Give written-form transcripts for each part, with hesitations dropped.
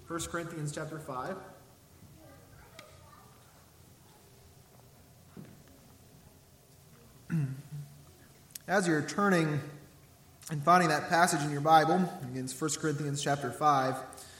1 Corinthians chapter 5. As you're turning and finding that passage in your Bible, against 1 Corinthians chapter 5,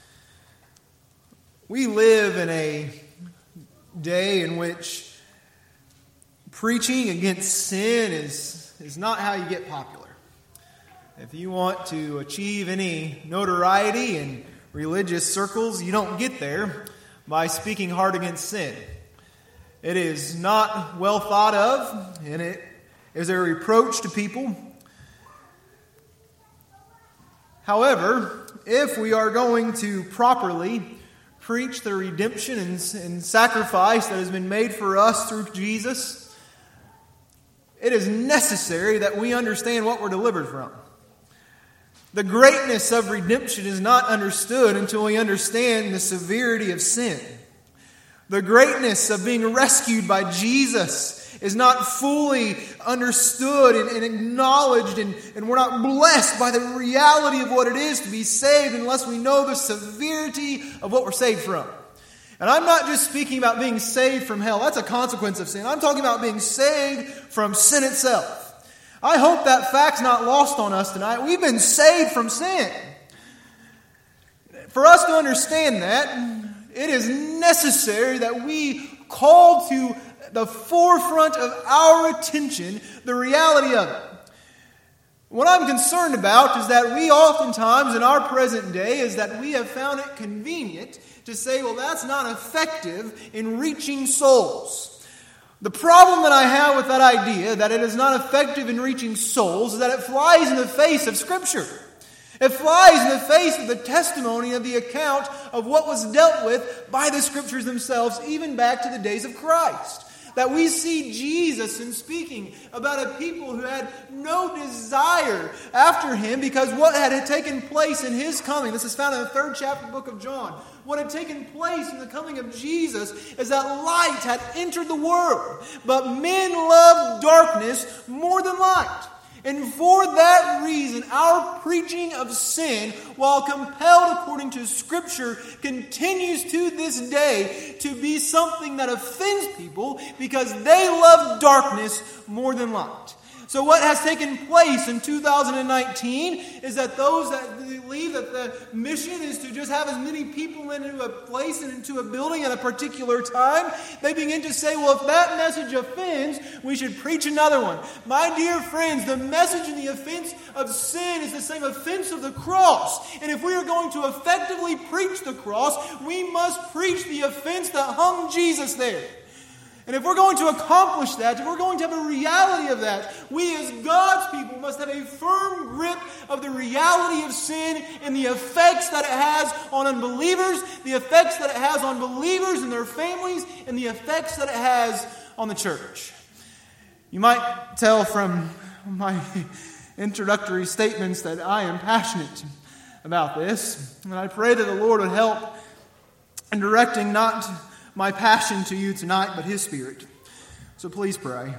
we live in a day in which preaching against sin is not how you get popular. If you want to achieve any notoriety in religious circles, you don't get there by speaking hard against sin. It is not well thought of, and it is a reproach to people. However, if we are going to properly preach the redemption and sacrifice that has been made for us through Jesus, it is necessary that we understand what we're delivered from. The greatness of redemption is not understood until we understand the severity of sin. The greatness of being rescued by Jesus is not fully understood and acknowledged, and we're not blessed by the reality of what it is to be saved unless we know the severity of what we're saved from. And I'm not just speaking about being saved from hell. That's a consequence of sin. I'm talking about being saved from sin itself. I hope that fact's not lost on us tonight. We've been saved from sin. For us to understand that, it is necessary that we call to the forefront of our attention the reality of it. What I'm concerned about is that we oftentimes in our present day is that we have found it convenient to say, well, that's not effective in reaching souls. The problem that I have with that idea, that it is not effective in reaching souls, is that it flies in the face of Scripture. It flies in the face of the testimony of the account of what was dealt with by the Scriptures themselves, even back to the days of Christ. That we see Jesus in speaking about a people who had no desire after Him because what had taken place in His coming. This is found in the 3rd chapter of the book of John. What had taken place in the coming of Jesus is that light had entered the world. But men loved darkness more than light. And for that reason, our preaching of sin, while compelled according to Scripture, continues to this day to be something that offends people because they love darkness more than light. So what has taken place in 2019 is that those that believe that the mission is to just have as many people into a place and into a building at a particular time, they begin to say, well, if that message offends, we should preach another one. My dear friends, the message and the offense of sin is the same offense of the cross. And if we are going to effectively preach the cross, we must preach the offense that hung Jesus there. And if we're going to accomplish that, if we're going to have a reality of that, we as God's people must have a firm grip of the reality of sin and the effects that it has on unbelievers, the effects that it has on believers and their families, and the effects that it has on the church. You might tell from my introductory statements that I am passionate about this, and I pray that the Lord would help in directing not my passion to you tonight, but His Spirit. So please pray.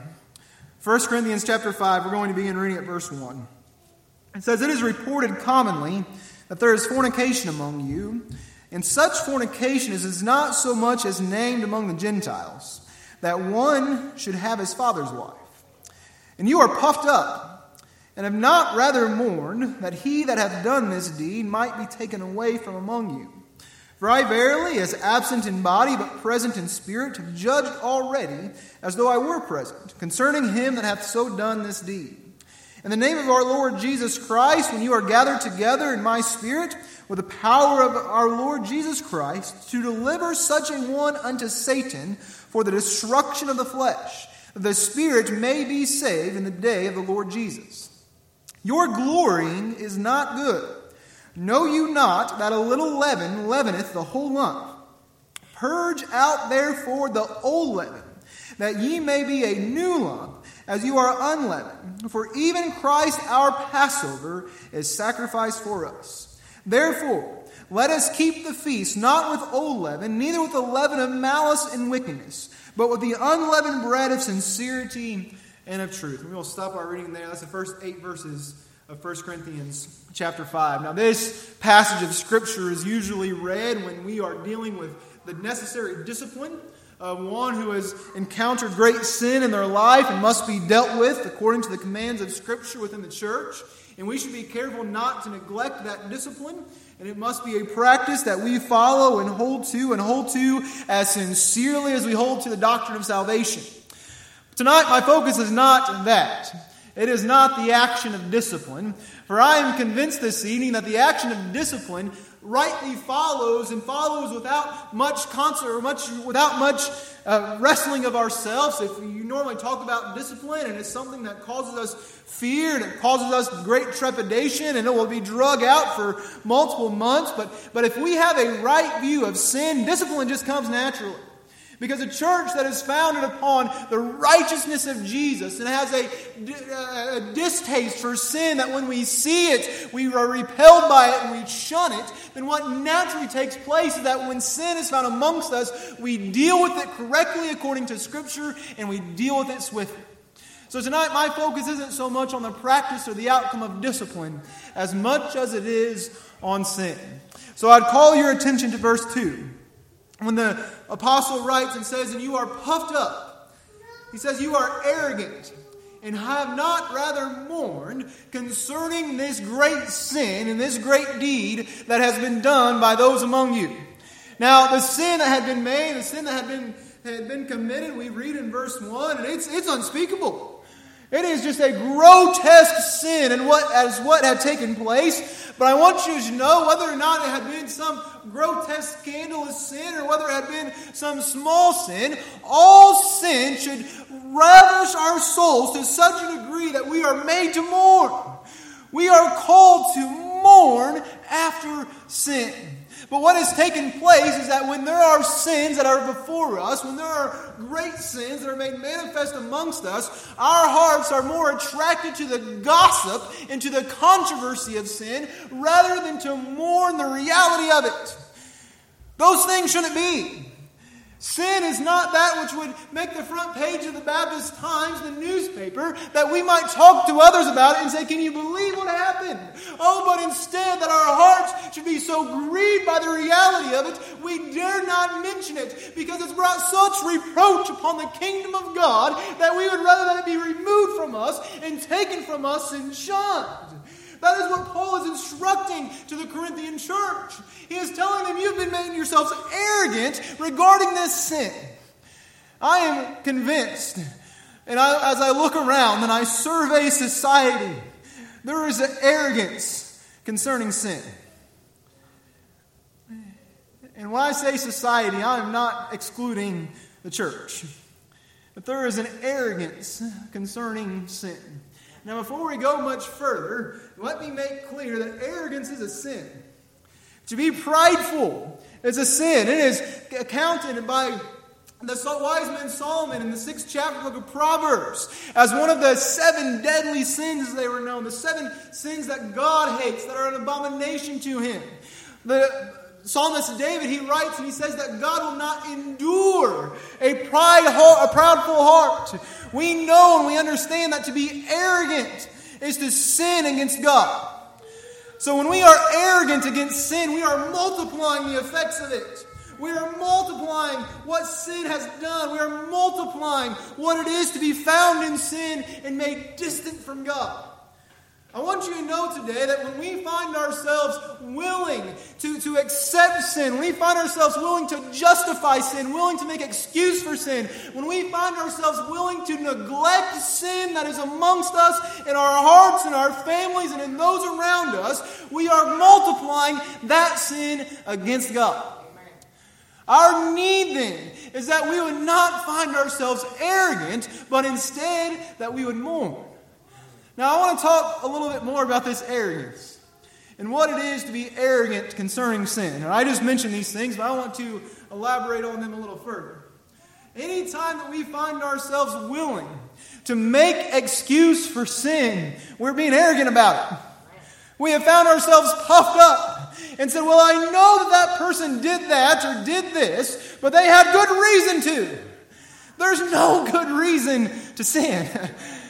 1 Corinthians chapter 5, we're going to begin reading at verse 1. It says, "It is reported commonly that there is fornication among you, and such fornication as is not so much as named among the Gentiles, that one should have his father's wife. And you are puffed up, and have not rather mourned that he that hath done this deed might be taken away from among you. For I verily, as absent in body, but present in spirit, have judged already, as though I were present, concerning him that hath so done this deed. In the name of our Lord Jesus Christ, when you are gathered together in my spirit, with the power of our Lord Jesus Christ, to deliver such a one unto Satan for the destruction of the flesh, that the spirit may be saved in the day of the Lord Jesus. Your glorying is not good. Know you not that a little leaven leaveneth the whole lump? Purge out therefore the old leaven, that ye may be a new lump, as you are unleavened. For even Christ our Passover is sacrificed for us. Therefore, let us keep the feast not with old leaven, neither with the leaven of malice and wickedness, but with the unleavened bread of sincerity and of truth." We will stop our reading there. That's the first 8 verses of 1 Corinthians chapter 5. Now, this passage of Scripture is usually read when we are dealing with the necessary discipline of one who has encountered great sin in their life and must be dealt with according to the commands of Scripture within the church. And we should be careful not to neglect that discipline. And it must be a practice that we follow and hold to as sincerely as we hold to the doctrine of salvation. Tonight, my focus is not that. It is not the action of discipline. For I am convinced this evening that the action of discipline rightly follows without much wrestling of ourselves. If you normally talk about discipline and it's something that causes us fear and it causes us great trepidation and it will be drug out for multiple months. But if we have a right view of sin, discipline just comes naturally. Because a church that is founded upon the righteousness of Jesus and has a distaste for sin, that when we see it, we are repelled by it and we shun it, then what naturally takes place is that when sin is found amongst us, we deal with it correctly according to Scripture and we deal with it swiftly. So tonight, my focus isn't so much on the practice or the outcome of discipline as much as it is on sin. So I'd call your attention to verse 2. When the apostle writes and says, and you are puffed up, he says, you are arrogant and have not rather mourned concerning this great sin and this great deed that has been done by those among you. Now, the sin that had been made, the sin that had been committed, we read in verse 1, and it's unspeakable. It is just a grotesque sin and what had taken place. But I want you to know, whether or not it had been some grotesque, scandalous sin or whether it had been some small sin, all sin should ravish our souls to such a degree that we are made to mourn. We are called to mourn after sin. But what has taken place is that when there are sins that are before us, when there are great sins that are made manifest amongst us, our hearts are more attracted to the gossip and to the controversy of sin rather than to mourn the reality of it. Those things shouldn't be. Sin is not that which would make the front page of the Baptist Times, the newspaper, that we might talk to others about it and say, can you believe what happened? Oh, but instead that our hearts should be so grieved by the reality of it, we dare not mention it because it's brought such reproach upon the kingdom of God that we would rather that it be removed from us and taken from us and shunned. That is what Paul is instructing to the Corinthian church. He is telling them, you've been making yourselves arrogant regarding this sin. I am convinced, and as I look around and I survey society, there is an arrogance concerning sin. And when I say society, I am not excluding the church. But there is an arrogance concerning sin. Now, before we go much further, let me make clear that arrogance is a sin. To be prideful is a sin. It is accounted by the wise man Solomon in the 6th chapter book of Proverbs as one of the 7 deadly sins, as they were known, the 7 sins that God hates, that are an abomination to Him. The psalmist David, he writes and he says that God will not endure a proudful heart. We know and we understand that to be arrogant is to sin against God. So when we are arrogant against sin, we are multiplying the effects of it. We are multiplying what sin has done. We are multiplying what it is to be found in sin and made distant from God. I want you to know today that when we find ourselves willing to accept sin, when we find ourselves willing to justify sin, willing to make excuse for sin, when we find ourselves willing to neglect sin that is amongst us in our hearts, in our families, and in those around us, we are multiplying that sin against God. Our need then is that we would not find ourselves arrogant, but instead that we would mourn. Now, I want to talk a little bit more about this arrogance and what it is to be arrogant concerning sin. And I just mentioned these things, but I want to elaborate on them a little further. Anytime that we find ourselves willing to make excuse for sin, we're being arrogant about it. We have found ourselves puffed up and said, well, I know that person did that or did this, but they had good reason to. There's no good reason to sin.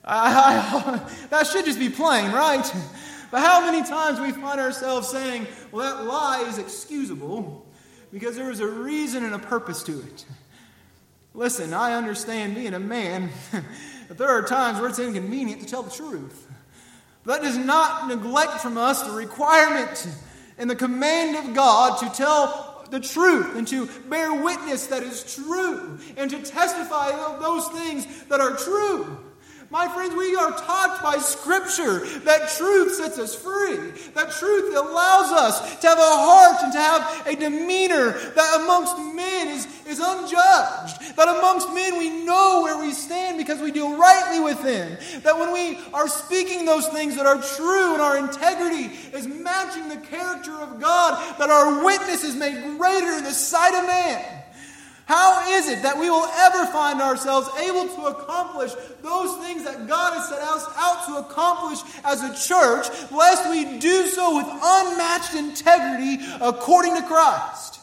That should just be plain, right? But how many times we find ourselves saying, well, that lie is excusable because there is a reason and a purpose to it. Listen, I understand being a man that there are times where it's inconvenient to tell the truth. That does not neglect from us the requirement and the command of God to tell the truth and to bear witness that is true and to testify of those things that are true. My friends, we are taught by Scripture that truth sets us free. That truth allows us to have a heart and to have a demeanor that amongst men is unjudged. That amongst men we know where we stand because we deal rightly with them. That when we are speaking those things that are true and our integrity is matching the character of God, that our witness is made greater in the sight of man. How is it that we will ever find ourselves able to accomplish those things that God has set us out to accomplish as a church, lest we do so with unmatched integrity according to Christ?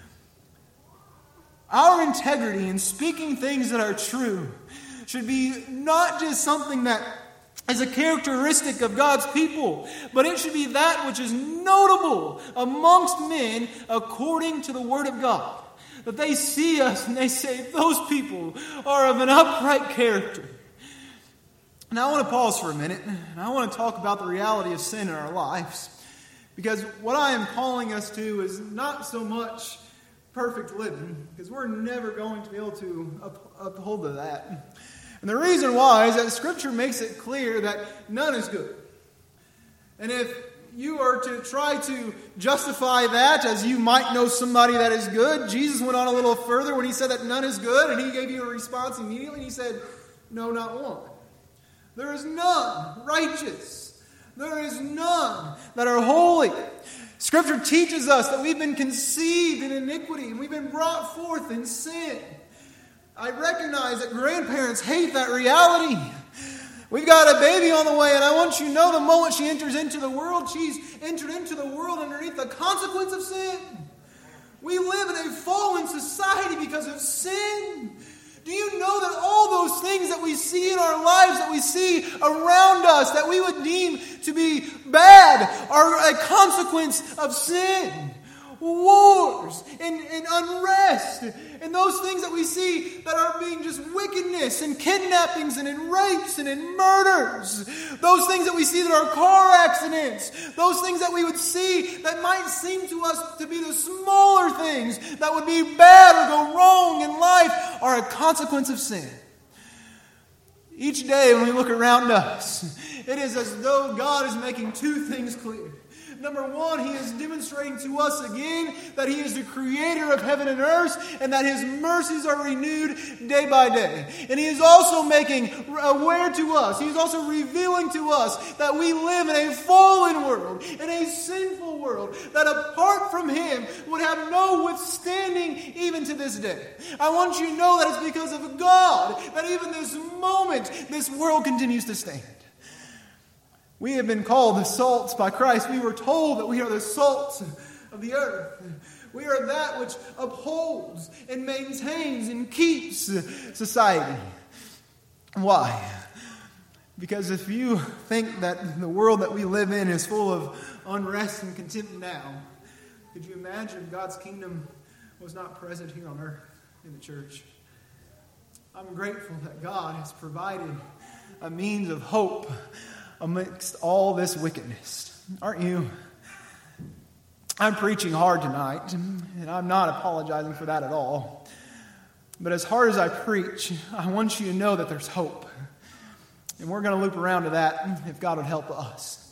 Our integrity in speaking things that are true should be not just something that is a characteristic of God's people, but it should be that which is notable amongst men according to the Word of God. That they see us and they say, those people are of an upright character. Now I want to pause for a minute, and I want to talk about the reality of sin in our lives. Because what I am calling us to is not so much perfect living, because we're never going to be able to uphold to that. And the reason why is that Scripture makes it clear that none is good. And if you are to try to justify that as you might know somebody that is good, Jesus went on a little further when he said that none is good, and he gave you a response immediately. He said, no, not one. There is none righteous. There is none that are holy. Scripture teaches us that we've been conceived in iniquity and we've been brought forth in sin. I recognize that grandparents hate that reality. We've got a baby on the way, and I want you to know the moment she enters into the world, she's entered into the world underneath the consequence of sin. We live in a fallen society because of sin. Do you know that all those things that we see in our lives, that we see around us, that we would deem to be bad, are a consequence of sin? Wars and unrest and those things that we see that are being just wickedness and kidnappings and in rapes and in murders. Those things that we see that are car accidents. Those things that we would see that might seem to us to be the smaller things that would be bad or go wrong in life are a consequence of sin. Each day when we look around us, it is as though God is making two things clear. Number one, He is demonstrating to us again that He is the creator of heaven and earth and that His mercies are renewed day by day. And He is also making aware to us, He is also revealing to us that we live in a fallen world, in a sinful world, that apart from Him would have no withstanding even to this day. I want you to know that it's because of God that even this moment, this world continues to stand. We have been called the salts by Christ. We were told that we are the salts of the earth. We are that which upholds and maintains and keeps society. Why? Because if you think that the world that we live in is full of unrest and contempt now, could you imagine if God's kingdom was not present here on earth in the church? I'm grateful that God has provided a means of hope amidst all this wickedness. Aren't you? I'm preaching hard tonight, and I'm not apologizing for that at all. But as hard as I preach, I want you to know that there's hope. And we're going to loop around to that if God would help us.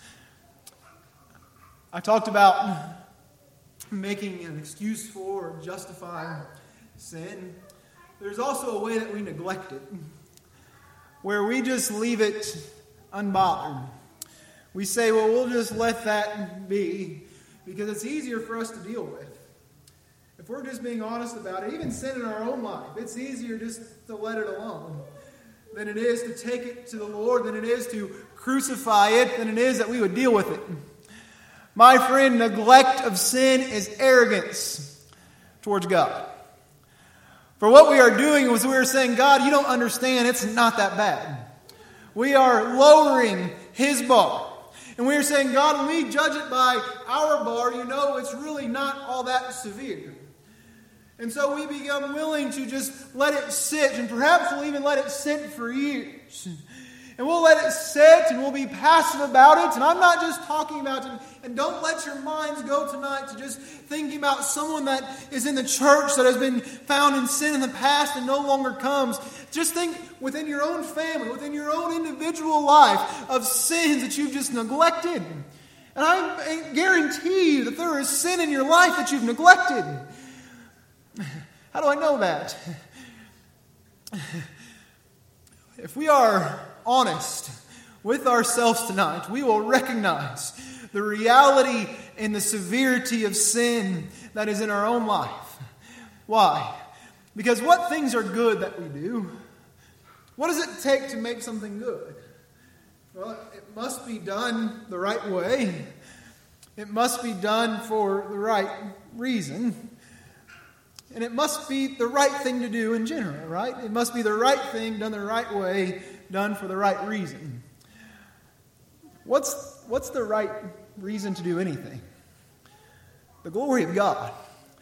I talked about making an excuse for or justify sin. There's also a way that we neglect it, where we just leave it unbothered. We say, well, we'll just let that be because it's easier for us to deal with. If we're just being honest about it, even sin in our own life, it's easier just to let it alone than it is to take it to the Lord, than it is to crucify it, than it is that we would deal with it. My friend, neglect of sin is arrogance towards God. For what we are doing is we are saying, God, you don't understand, it's not that bad. We are lowering His bar. And we are saying, God, when we judge it by our bar, it's really not all that severe. And so we become willing to just let it sit, and perhaps we'll even let it sit for years. And we'll let it sit, and we'll be passive about it. And I'm not just talking about it. And don't let your minds go tonight to just thinking about someone that is in the church that has been found in sin in the past and no longer comes. Just think within your own family, within your own individual life of sins that you've just neglected. And I guarantee you that there is sin in your life that you've neglected. How do I know that? If we are honest with ourselves tonight, we will recognize the reality and the severity of sin that is in our own life. Why? Because what things are good that we do? What does it take to make something good? Well, it must be done the right way. It must be done for the right reason. And it must be the right thing to do in general, right? It must be the right thing, done the right way, done for the right reason. What's the right reason to do anything? The glory of God.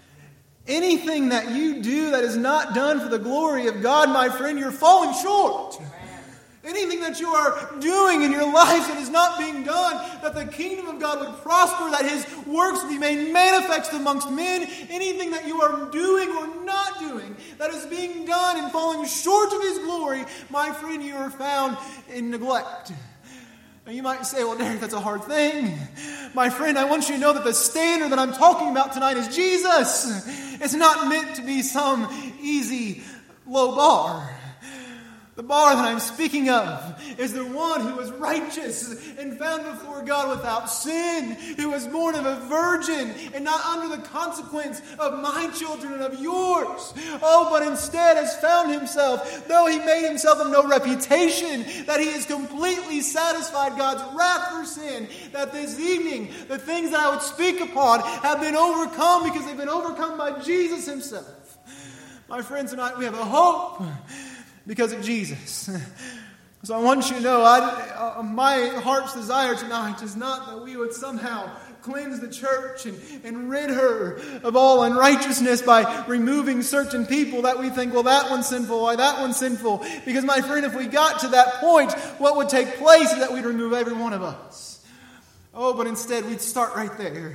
Anything that you do that is not done for the glory of God, my friend, you're falling short. Anything that you are doing in your life that is not being done, that the kingdom of God would prosper, that His works would be made manifest amongst men, anything that you are doing or not doing that is being done and falling short of His glory, my friend, you are found in neglect. Now you might say, well, Derek, that's a hard thing. My friend, I want you to know that the standard that I'm talking about tonight is Jesus. It's not meant to be some easy, low bar. The bar that I'm speaking of is the one who was righteous and found before God without sin, who was born of a virgin and not under the consequence of my children and of yours. Oh, but instead has found himself, though he made himself of no reputation, that he has completely satisfied God's wrath for sin, that this evening the things that I would speak upon have been overcome because they've been overcome by Jesus Himself. My friends, tonight we have a hope because of Jesus. So I want you to know, my heart's desire tonight is not that we would somehow cleanse the church and rid her of all unrighteousness by removing certain people that we think, well, that one's sinful, why that one's sinful. Because, my friend, if we got to that point, what would take place is that we'd remove every one of us. Oh, but instead we'd start right there.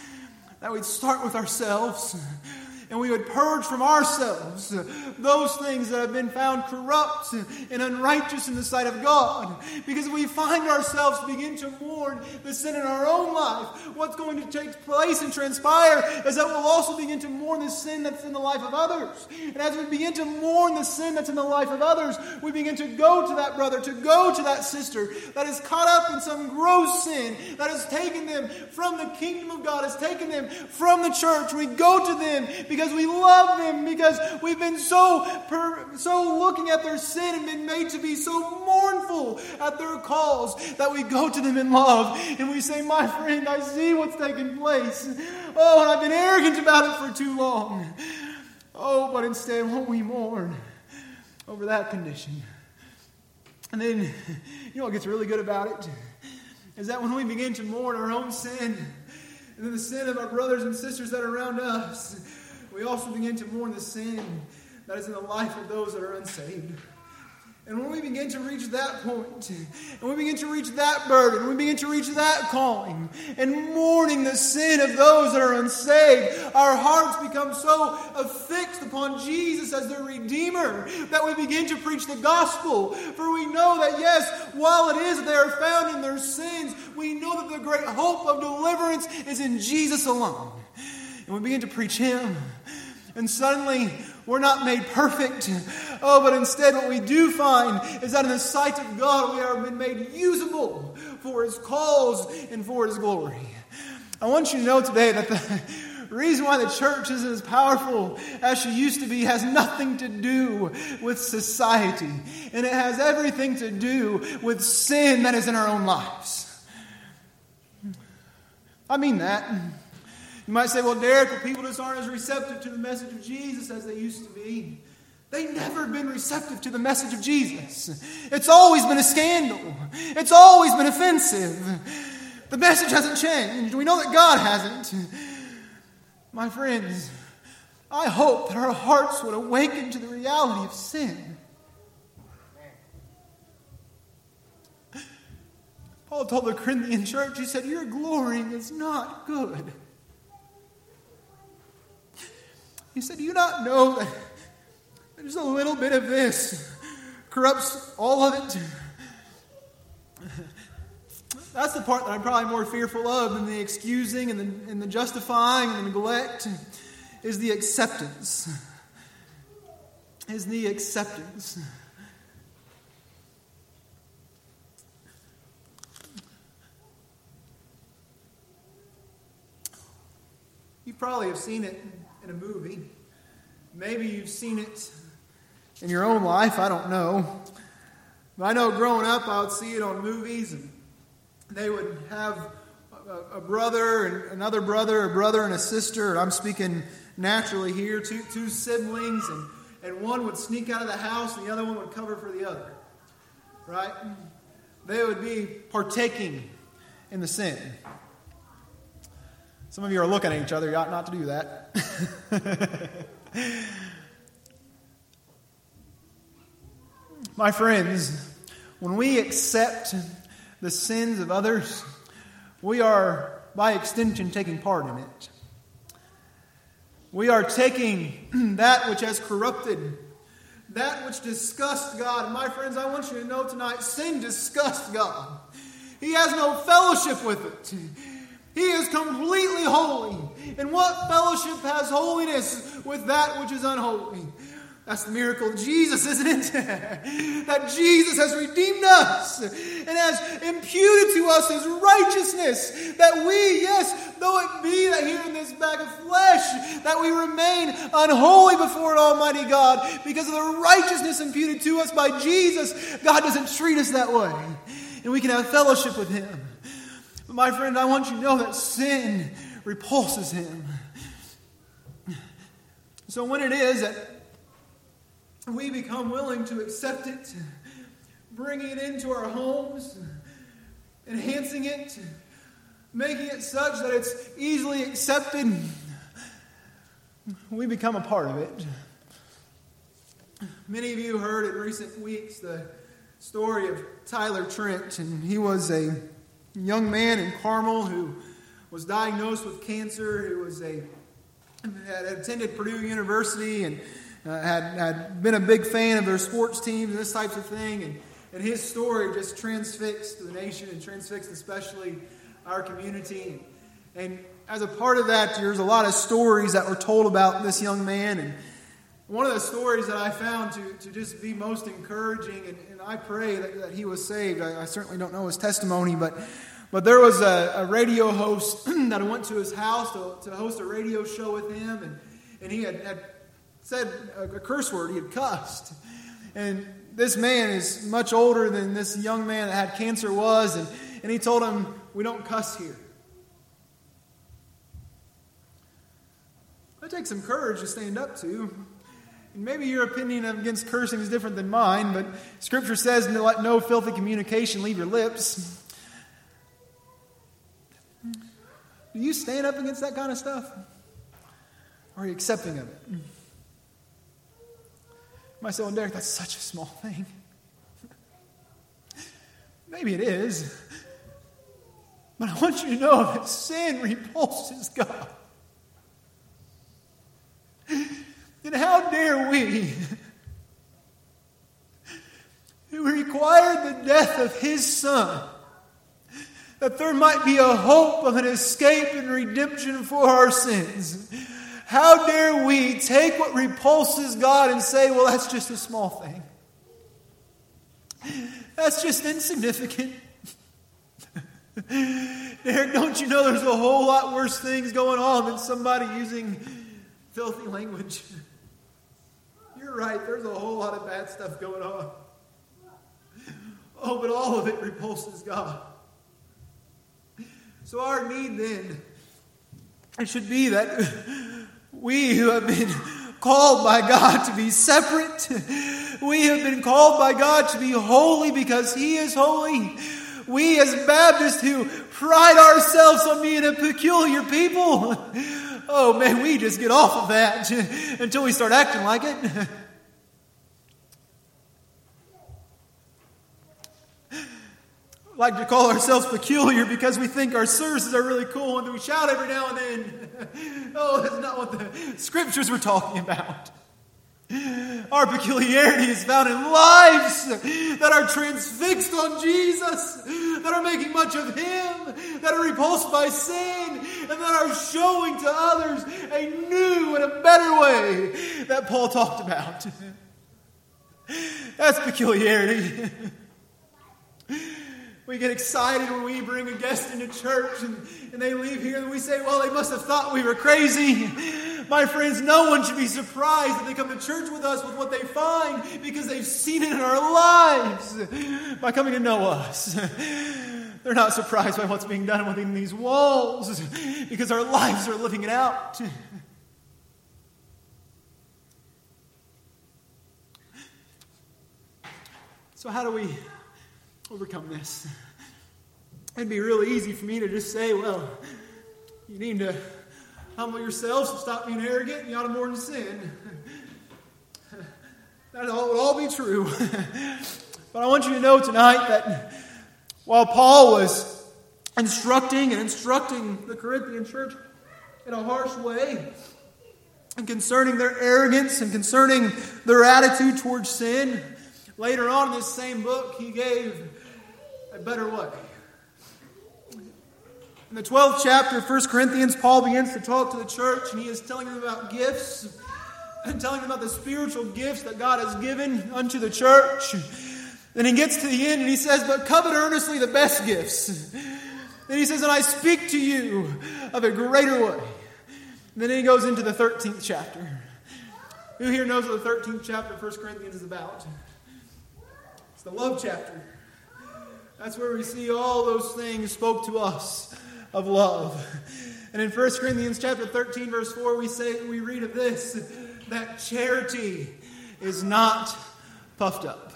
That we'd start with ourselves. And we would purge from ourselves those things that have been found corrupt and unrighteous in the sight of God. Because we find ourselves begin to mourn the sin in our own life. What's going to take place and transpire is that we'll also begin to mourn the sin that's in the life of others. And as we begin to mourn the sin that's in the life of others, we begin to go to that brother, to go to that sister that is caught up in some gross sin that has taken them from the kingdom of God, has taken them from the church. We go to them because we love them, because we've been so looking at their sin and been made to be so mournful at their calls that we go to them in love and we say, my friend, I see what's taking place. Oh, and I've been arrogant about it for too long. Oh, but instead, won't we mourn over that condition? And then, you know what gets really good about it? Is that when we begin to mourn our own sin and then the sin of our brothers and sisters that are around us, we also begin to mourn the sin that is in the life of those that are unsaved. And when we begin to reach that point, and we begin to reach that burden, we begin to reach that calling, and mourning the sin of those that are unsaved, our hearts become so affixed upon Jesus as their Redeemer that we begin to preach the gospel. For we know that, yes, while it is that they are found in their sins, we know that the great hope of deliverance is in Jesus alone. And we begin to preach Him. And suddenly, we're not made perfect. Oh, but instead what we do find is that in the sight of God, we have been made usable for His cause and for His glory. I want you to know today that the reason why the church isn't as powerful as she used to be has nothing to do with society. And it has everything to do with sin that is in our own lives. I mean that. You might say, well, Derek, people just aren't as receptive to the message of Jesus as they used to be. They've never been receptive to the message of Jesus. It's always been a scandal. It's always been offensive. The message hasn't changed. We know that God hasn't. My friends, I hope that our hearts would awaken to the reality of sin. Paul told the Corinthian church, he said, your glorying is not good. He said, do you not know that just a little bit of this corrupts all of it? That's the part that I'm probably more fearful of than the excusing and the justifying and the neglect, is the acceptance. Is the acceptance. You probably have seen it in a movie. Maybe you've seen it in your own life. I don't know. But I know growing up I would see it on movies, and they would have a brother and another brother, a brother and a sister, and I'm speaking naturally here, two siblings, and one would sneak out of the house and the other one would cover for the other. Right? They would be partaking in the sin. Some of you are looking at each other. You ought not to do that. My friends, when we accept the sins of others, we are, by extension, taking part in it. We are taking that which has corrupted, that which disgusts God. And my friends, I want you to know tonight, sin disgusts God. He has no fellowship with it. He is completely holy. And what fellowship has holiness with that which is unholy? That's the miracle of Jesus, isn't it? That Jesus has redeemed us and has imputed to us His righteousness. That we, yes, though it be that here in this bag of flesh, that we remain unholy before an almighty God, because of the righteousness imputed to us by Jesus, God doesn't treat us that way. And we can have fellowship with Him. But my friend, I want you to know that sin repulses Him. So when it is that we become willing to accept it, bringing it into our homes, enhancing it, making it such that it's easily accepted, we become a part of it. Many of you heard in recent weeks the story of Tyler Trent, and he was a young man in Carmel who was diagnosed with cancer, who had attended Purdue University and had been a big fan of their sports teams and this types of thing. And his story just transfixed the nation and transfixed especially our community. And as a part of that, there's a lot of stories that were told about this young man. And one of the stories that I found to just be most encouraging, and I pray that he was saved. I certainly don't know his testimony, but there was a radio host that went to his house to host a radio show with him, and he had said a curse word. He had cussed. And this man is much older than this young man that had cancer was, and he told him, "We don't cuss here." That takes some courage to stand up to. And maybe your opinion against cursing is different than mine, but Scripture says, "Let no filthy communication leave your lips." Do you stand up against that kind of stuff? Or are you accepting of it? You might say, "Well, Derek, that's such a small thing." Maybe it is. But I want you to know that sin repulses God. And how dare we, who required the death of His Son, that there might be a hope of an escape and redemption for our sins, how dare we take what repulses God and say, "Well, that's just a small thing. That's just insignificant." Derek, don't you know there's a whole lot worse things going on than somebody using filthy language? You're right, there's a whole lot of bad stuff going on. Oh, but all of it repulses God. So our need then, it should be that we who have been called by God to be separate. We have been called by God to be holy because He is holy. We as Baptists who pride ourselves on being a peculiar people, oh man, we just get off of that until we start acting like it. Like to call ourselves peculiar because we think our services are really cool and we shout every now and then. Oh, that's not what the scriptures were talking about. Our peculiarity is found in lives that are transfixed on Jesus, that are making much of Him, that are repulsed by sin, and that are showing to others a new and a better way that Paul talked about. That's peculiarity. We get excited when we bring a guest into church and they leave here and we say, well, they must have thought we were crazy. My friends, no one should be surprised that they come to church with us with what they find because they've seen it in our lives by coming to know us. They're not surprised by what's being done within these walls because our lives are living it out. So how do we overcome this? It'd be really easy for me to just say, well, you need to humble yourselves and stop being arrogant and you ought to mourn sin. That would all be true. But I want you to know tonight that while Paul was instructing the Corinthian church in a harsh way, and concerning their arrogance and concerning their attitude towards sin, later on in this same book, he gave a better way. In the 12th chapter of 1 Corinthians, Paul begins to talk to the church, and he is telling them about gifts, and telling them about the spiritual gifts that God has given unto the church. Then he gets to the end, and he says, but covet earnestly the best gifts. Then he says, and I speak to you of a greater way. And then he goes into the 13th chapter. Who here knows what the 13th chapter of 1 Corinthians is about? It's the love chapter. That's where we see all those things spoke to us of love. And in 1 Corinthians chapter 13, verse 4, we read of this, that charity is not puffed up.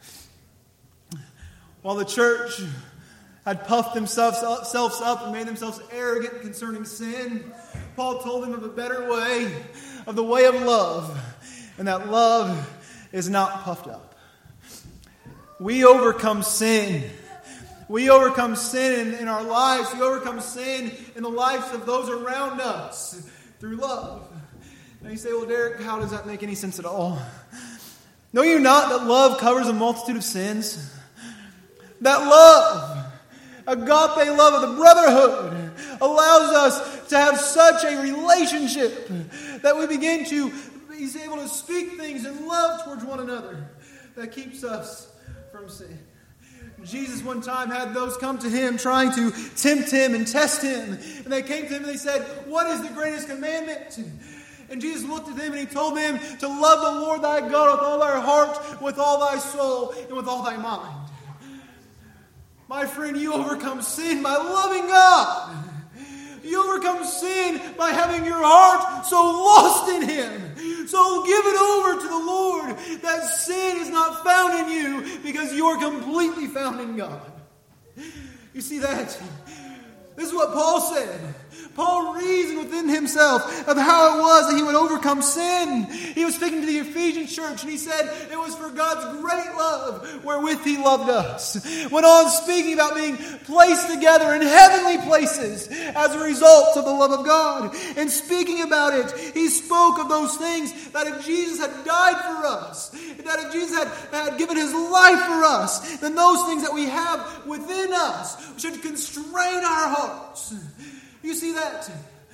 While the church had puffed themselves up and made themselves arrogant concerning sin, Paul told them of a better way, of the way of love, and that love is not puffed up. We overcome sin. We overcome sin in our lives. We overcome sin in the lives of those around us through love. Now you say, well, Derek, how does that make any sense at all? Know you not that love covers a multitude of sins? That love, agape love of the brotherhood, allows us to have such a relationship that we begin to be able to speak things in love towards one another that keeps us from sin. Jesus one time had those come to him trying to tempt him and test him. And they came to him and they said, what is the greatest commandment? And Jesus looked at them and he told them to love the Lord thy God with all thy heart, with all thy soul, and with all thy mind. My friend, you overcome sin by loving God. You overcome sin by having your heart so lost in Him. So give it over to the Lord that sin is not found in you because you are completely found in God. You see that? This is what Paul said. Paul reasoned within himself of how it was that he would overcome sin. He was speaking to the Ephesian church and he said it was for God's great love wherewith He loved us. Went on speaking about being placed together in heavenly places as a result of the love of God. And speaking about it, he spoke of those things that if Jesus had died for us, that if Jesus had given His life for us, then those things that we have within us should constrain our hearts. You see that?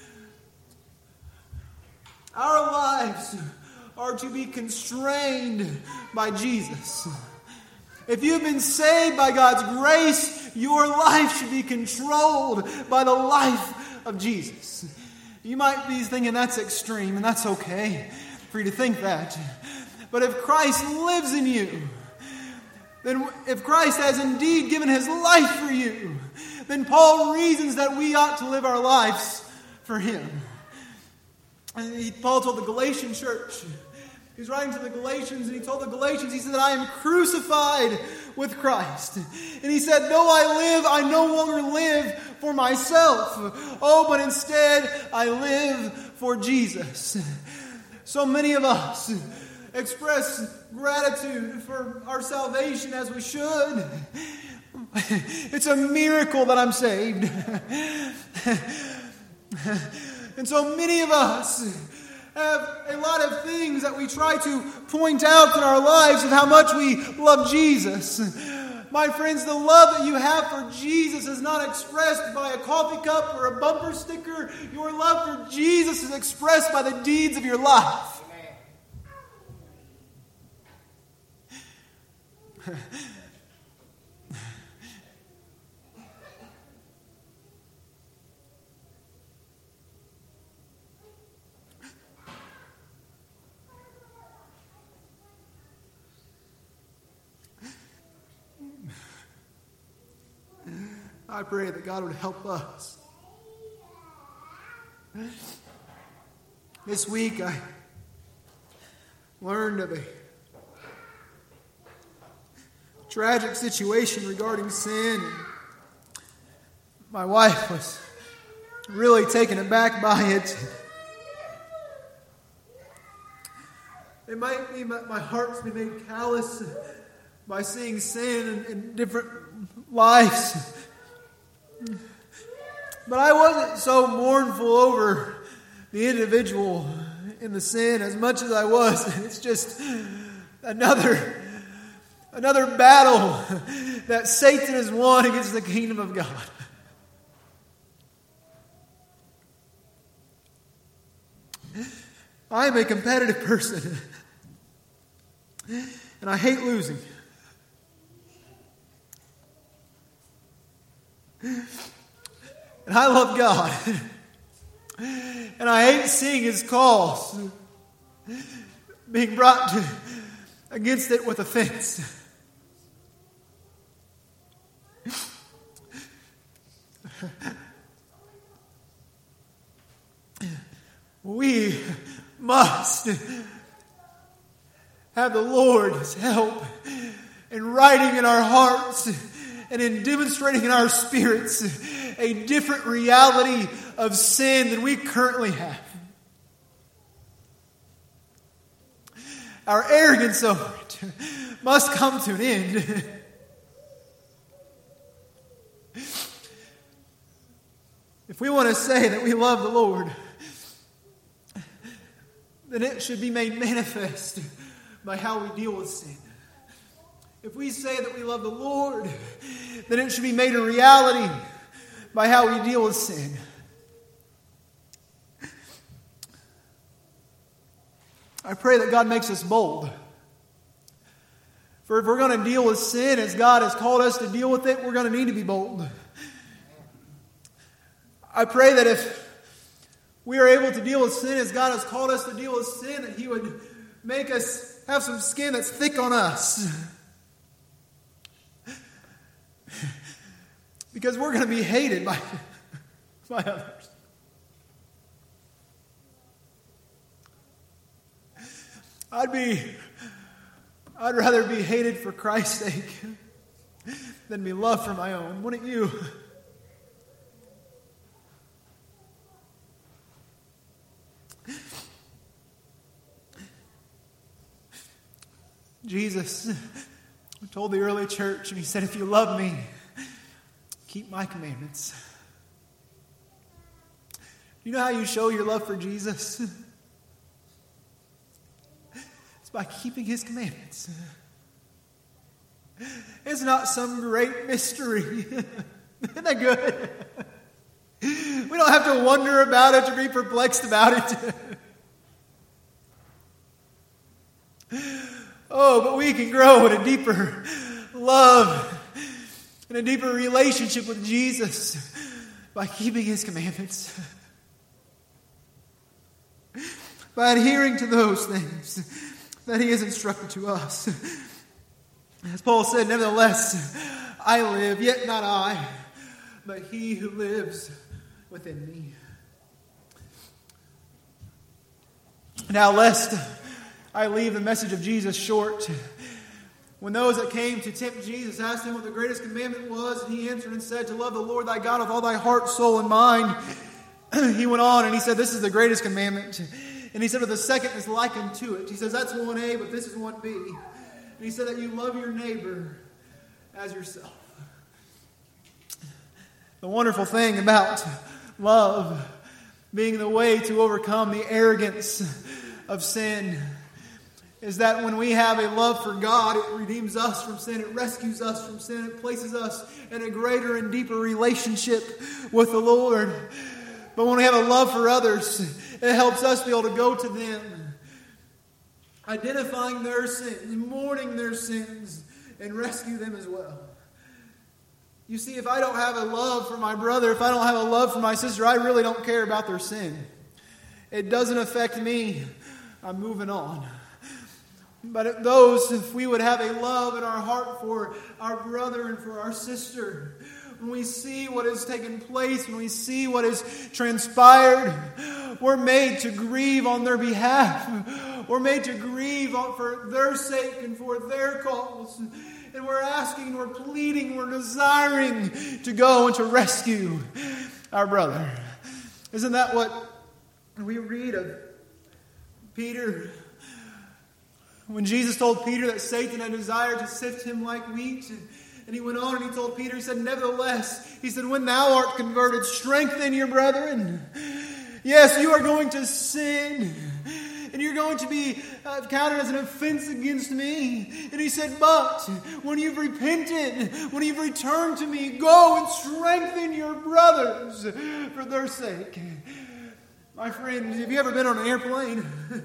Our lives are to be constrained by Jesus. If you've been saved by God's grace, your life should be controlled by the life of Jesus. You might be thinking that's extreme, and that's okay for you to think that. But if Christ lives in you, then if Christ has indeed given His life for you, then Paul reasons that we ought to live our lives for Him. Paul told the Galatian church, he's writing to the Galatians, and he told the Galatians, he said, I am crucified with Christ. And he said, though I live, I no longer live for myself. Oh, but instead, I live for Jesus. So many of us express gratitude for our salvation as we should. It's a miracle that I'm saved. And so many of us have a lot of things that we try to point out in our lives of how much we love Jesus. My friends, the love that you have for Jesus is not expressed by a coffee cup or a bumper sticker. Your love for Jesus is expressed by the deeds of your life. I pray that God would help us. This week I learned of a tragic situation regarding sin. My wife was really taken aback by it. It might be my heart's been made callous by seeing sin in different lives. But I wasn't so mournful over the individual in the sin as much as I was. It's just another battle that Satan has won against the kingdom of God. I am a competitive person, and I hate losing. And I love God. And I hate seeing His cause being brought against it with offense. We must have the Lord's help in writing in our hearts and in demonstrating in our spirits a different reality of sin than we currently have. Our arrogance over it must come to an end. If we want to say that we love the Lord, then it should be made manifest by how we deal with sin. If we say that we love the Lord, then it should be made a reality by how we deal with sin. I pray that God makes us bold. For if we're going to deal with sin as God has called us to deal with it, we're going to need to be bold. I pray that if we are able to deal with sin as God has called us to deal with sin, that He would make us have some skin that's thick on us. Because we're going to be hated by others. I'd rather be hated for Christ's sake than be loved for my own. Wouldn't you? Jesus told the early church, and He said, if you love me, keep my commandments. You know how you show your love for Jesus? It's by keeping His commandments. It's not some great mystery. Isn't that good? We don't have to wonder about it or be perplexed about it. Oh, but we can grow in a deeper love and a deeper relationship with Jesus by keeping His commandments. By adhering to those things that He has instructed to us. As Paul said, nevertheless, I live, yet not I, but He who lives within me. Now, lest I leave the message of Jesus short, when those that came to tempt Jesus asked him what the greatest commandment was, and he answered and said, to love the Lord thy God with all thy heart, soul, and mind, he went on and he said, this is the greatest commandment. And he said, but the second is likened to it. He says, that's 1A, but this is 1B. And he said that you love your neighbor as yourself. The wonderful thing about love being the way to overcome the arrogance of sin is that when we have a love for God, it redeems us from sin, it rescues us from sin, it places us in a greater and deeper relationship with the Lord. But when we have a love for others, it helps us be able to go to them, identifying their sins, mourning their sins, and rescue them as well. You see, if I don't have a love for my brother, if I don't have a love for my sister, I really don't care about their sin. It doesn't affect me. I'm moving on. But if we would have a love in our heart for our brother and for our sister, when we see what has taken place, when we see what has transpired, we're made to grieve on their behalf. We're made to grieve for their sake and for their cause. And we're asking, we're pleading, we're desiring to go and to rescue our brother. Isn't that what we read of Peter? When Jesus told Peter that Satan had desired to sift him like wheat, and he went on and he told Peter, he said, nevertheless, he said, when thou art converted, strengthen your brethren. Yes, you are going to sin, and you're going to be counted as an offense against me. And he said, but when you've repented, when you've returned to me, go and strengthen your brothers for their sake. My friend, have you ever been on an airplane?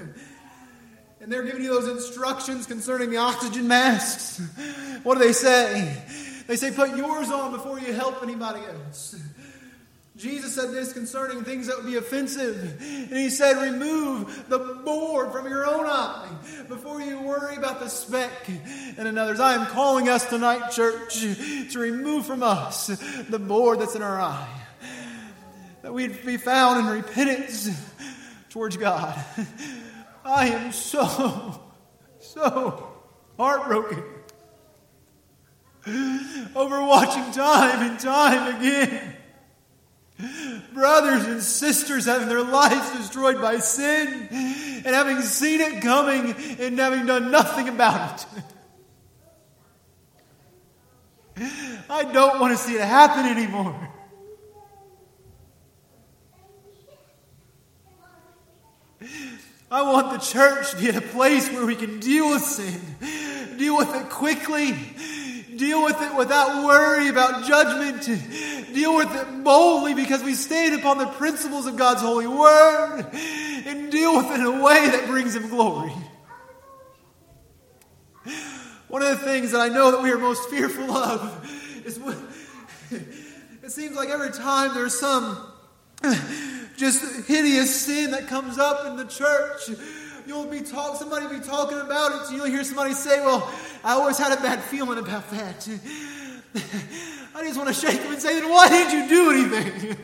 And they're giving you those instructions concerning the oxygen masks. What do they say? They say, put yours on before you help anybody else. Jesus said this concerning things that would be offensive. And he said, remove the board from your own eye before you worry about the speck in another's. I am calling us tonight, church, to remove from us the board that's in our eye. That we'd be found in repentance towards God. I am so heartbroken over watching time and time again brothers and sisters having their lives destroyed by sin and having seen it coming and having done nothing about it. I don't want to see it happen anymore. I want the church to be at a place where we can deal with sin, deal with it quickly, deal with it without worry about judgment, deal with it boldly because we stand upon the principles of God's holy word, and deal with it in a way that brings Him glory. One of the things that I know that we are most fearful of is when it seems like every time there's some just hideous sin that comes up in the church, somebody will be talking about it, so you'll hear somebody say, well, I always had a bad feeling about that. I just want to shake them and say, then why didn't you do anything?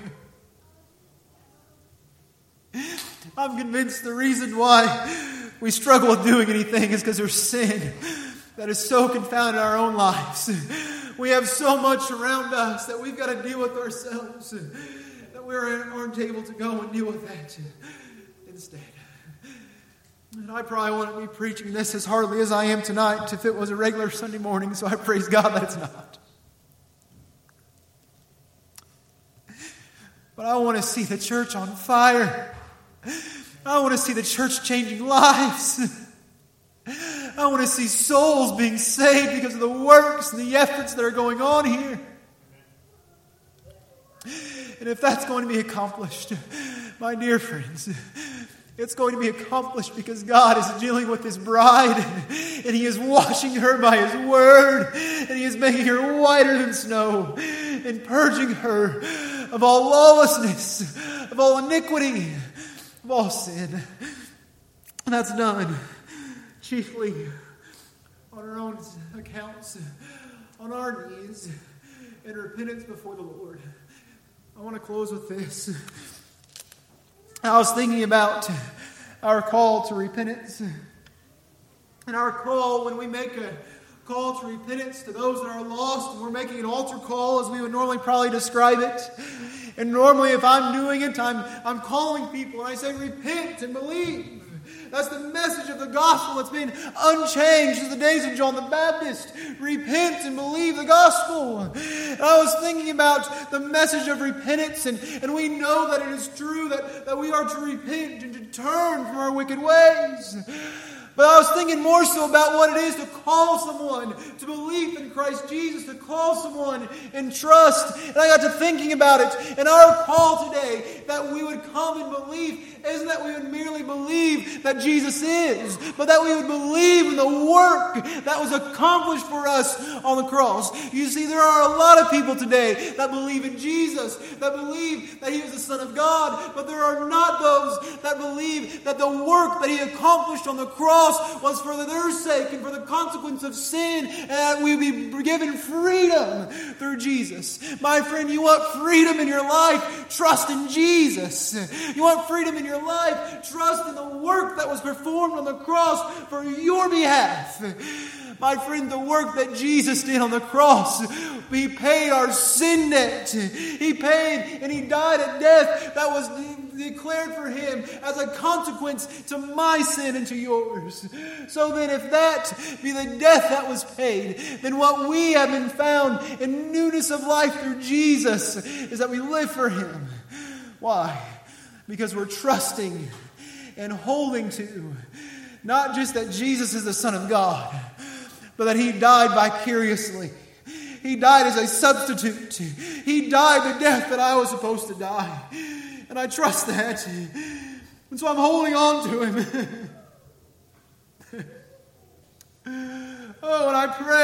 I'm convinced the reason why we struggle with doing anything is because there's sin that is so confounded our own lives. We have so much around us that we've got to deal with ourselves, that we aren't able to go and deal with that instead. And I probably wouldn't be preaching this as hardly as I am tonight if it was a regular Sunday morning, so I praise God that it's not. But I want to see the church on fire. I want to see the church changing lives. I want to see souls being saved because of the works and the efforts that are going on here. And if that's going to be accomplished, my dear friends, it's going to be accomplished because God is dealing with His bride, and He is washing her by His word, and He is making her whiter than snow, and purging her of all lawlessness, of all iniquity, of all sin. And that's done chiefly on our own accounts, on our knees, in repentance before the Lord. I want to close with this. I was thinking about our call to repentance. And our call, when we make a call to repentance to those that are lost, and we're making an altar call as we would normally probably describe it. And normally if I'm doing it, I'm calling people and I say, repent and believe. That's the message of the gospel that's been unchanged since the days of John the Baptist. Repent and believe the gospel. And I was thinking about the message of repentance, and we know that it is true that we are to repent and to turn from our wicked ways. But I was thinking more so about what it is to call someone to believe in Christ Jesus, to call someone in trust. And I got to thinking about it. And our call today, that we would come and believe, isn't that we would merely believe that Jesus is, but that we would believe in the work that was accomplished for us on the cross. You see, there are a lot of people today that believe in Jesus, that believe that He was the Son of God, but there are not those that believe that the work that He accomplished on the cross was for their sake and for the consequence of sin, and that we would be given freedom through Jesus. My friend, you want freedom in your life? Trust in Jesus. You want freedom in your life? Trust in the work that was performed on the cross for your behalf. My friend, the work that Jesus did on the cross, He paid our sin debt. He paid and He died a death that was declared for Him as a consequence to my sin and to yours. So then if that be the death that was paid, then what we have been found in newness of life through Jesus is that we live for Him. Why? Because we're trusting and holding to not just that Jesus is the Son of God, but that He died vicariously. He died as a substitute. He died the death that I was supposed to die. And I trust that. And so I'm holding on to Him. Oh, and I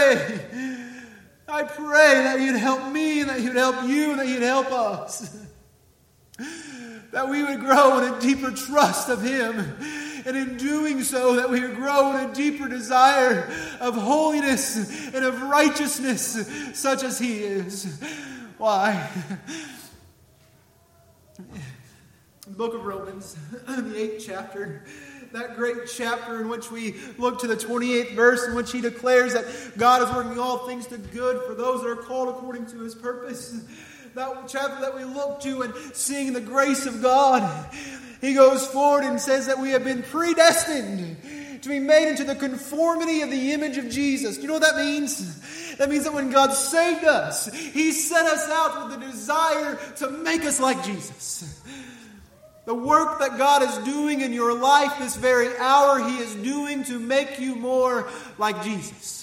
pray that He'd help me, and that He'd help you, and that He'd help us. That we would grow in a deeper trust of Him. And in doing so, that we would grow in a deeper desire of holiness and of righteousness, such as He is. Why? The book of Romans, the 8th chapter, that great chapter in which we look to the 28th verse, in which he declares that God is working all things to good for those that are called according to His purpose. That chapter that we look to and seeing the grace of God, he goes forward and says that we have been predestined to be made into the conformity of the image of Jesus. Do you know what that means? That means that when God saved us, He set us out with the desire to make us like Jesus. The work that God is doing in your life this very hour, He is doing to make you more like Jesus.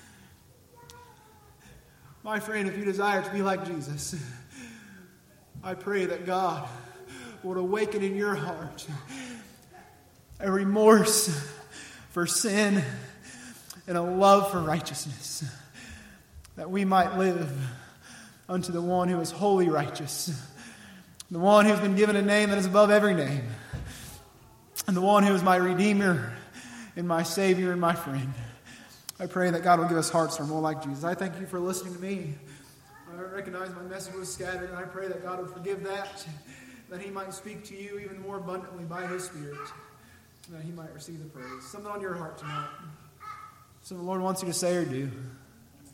My friend, if you desire to be like Jesus, I pray that God would awaken in your heart a remorse for sin and a love for righteousness, that we might live unto the one who is wholly righteous, the one who has been given a name that is above every name, and the one who is my Redeemer and my Savior and my friend. I pray that God will give us hearts that are more like Jesus. I thank you for listening to me. I recognize my message was scattered, and I pray that God would forgive that He might speak to you even more abundantly by His Spirit, and that He might receive the praise. Something on your heart tonight. Something the Lord wants you to say or do.